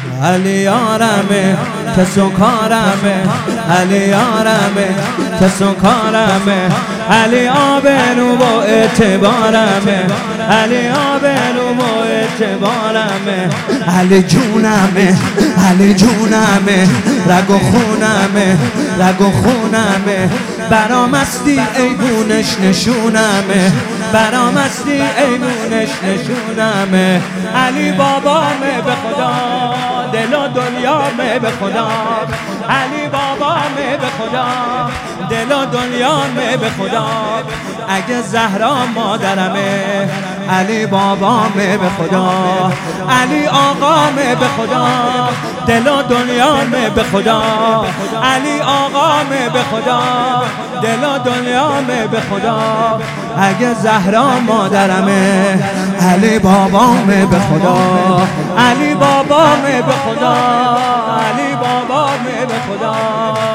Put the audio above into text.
علی یارمه کس و کارمه، علی یارمه کس و کارمه، علی آبرو و اعتبارمه، علی آبرو و اعتبارمه، علی جونمه، علی جونمه، رگ و خونمه، رگ و خونمه، برامستی ایبونش نشونمه، برامستی ایبونش نشونمه، علی بابامه به خدا، دل و دنیامه به خدا، علی بابامه به خدا، دل و دنیامه به خدا، اگه زهرا مادرمه، علی بابامه به خدا، علی آقامه به خدا، دل و دنیامه به خدا، علی آقامه به خدا، دل و دنیامه به خدا، اگه زهرا مادرمه، علی بابامه به خدا، علی بابامه به خدا، علی بابامه به خدا.